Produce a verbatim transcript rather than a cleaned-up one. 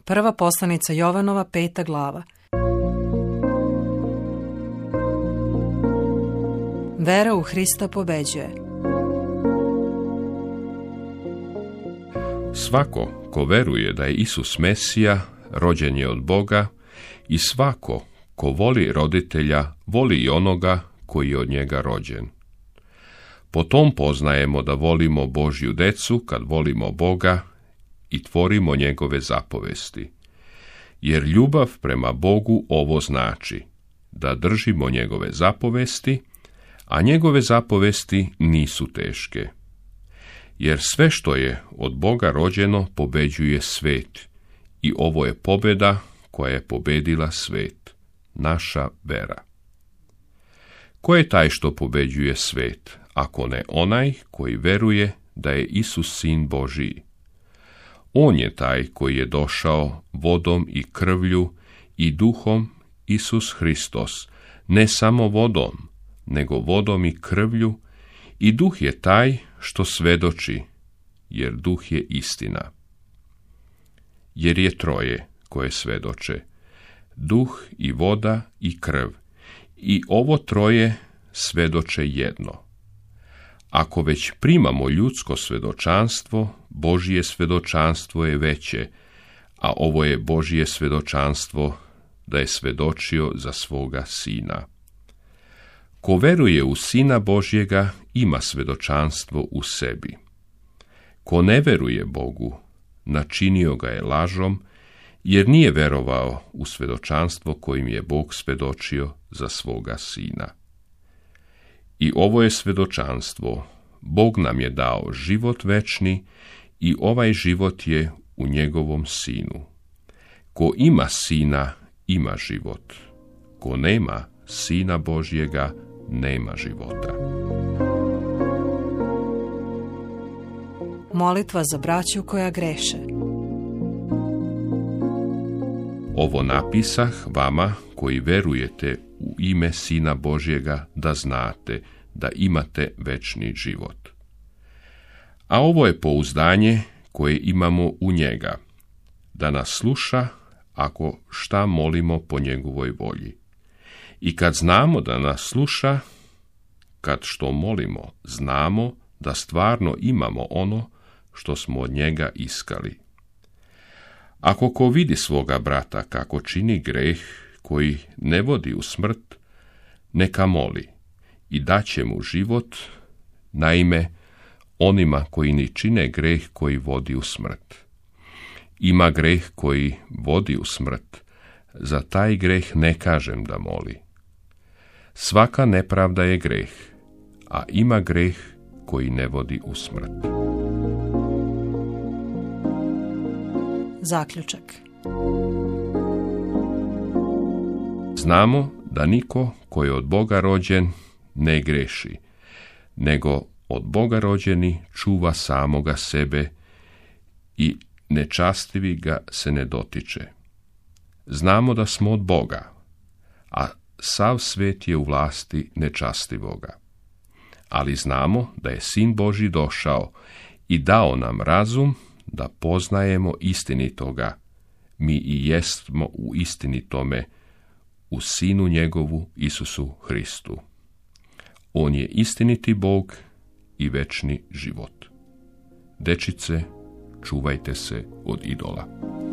Prva poslanica Jovanova, peta glava. Vera u Hrista pobeđuje. Svako ko veruje da je Isus Mesija, rođen je od Boga, i svako ko voli roditelja, voli i onoga koji je od njega rođen. Po tom poznajemo da volimo Božju decu kad volimo Boga i tvorimo njegove zapovesti. Jer ljubav prema Bogu ovo znači, da držimo njegove zapovesti, a njegove zapovesti nisu teške. Jer sve što je od Boga rođeno pobeđuje svet, i ovo je pobjeda koja je pobedila svet, naša vera. Ko je taj što pobeđuje svet, ako ne onaj koji veruje da je Isus sin Božiji? On je taj koji je došao vodom i krvlju i duhom, Isus Hristos, ne samo vodom, nego vodom i krvlju, i duh je taj što svedoči, jer duh je istina. Jer je troje koje svedoče, duh i voda i krv, i ovo troje svedoče jedno. Ako već primamo ljudsko svedočanstvo, Božje svedočanstvo je veće, a ovo je Božje svedočanstvo da je svedočio za svoga sina. Ko veruje u Sina Božjega, ima svedočanstvo u sebi. Ko ne veruje Bogu, načinio ga je lažom, jer nije verovao u svedočanstvo kojim je Bog svedočio za svoga sina. I ovo je svedočanstvo, Bog nam je dao život večni, i ovaj život je u njegovom sinu. Ko ima sina, ima život. Ko nema Sina Božjega, nema života. Molitva za braću koja greše. Ovo napisah vama koji verujete u ime Sina Božjega, da znate da imate večni život. A ovo je pouzdanje koje imamo u njega, da nas sluša ako šta molimo po njegovoj volji. I kad znamo da nas sluša, kad što molimo, znamo da stvarno imamo ono što smo od njega iskali. Ako ko vidi svoga brata kako čini greh koji ne vodi u smrt, neka moli i daće mu život, naime, onima koji ni čine greh koji vodi u smrt. Ima greh koji vodi u smrt, za taj greh ne kažem da moli. Svaka nepravda je greh, a ima greh koji ne vodi u smrt. Zaključak. Znamo da niko koji je od Boga rođen ne greši, nego od Boga rođeni čuva samoga sebe i nečastivi ga se ne dotiče. Znamo da smo od Boga, a sav svet je u vlasti nečastivoga. Ali znamo da je Sin Božji došao i dao nam razum da poznajemo istinitoga. Mi i jesmo u istinitome, u Sinu njegovu Isusu Hristu. On je istiniti Bog i večni život. Dečice, čuvajte se od idola.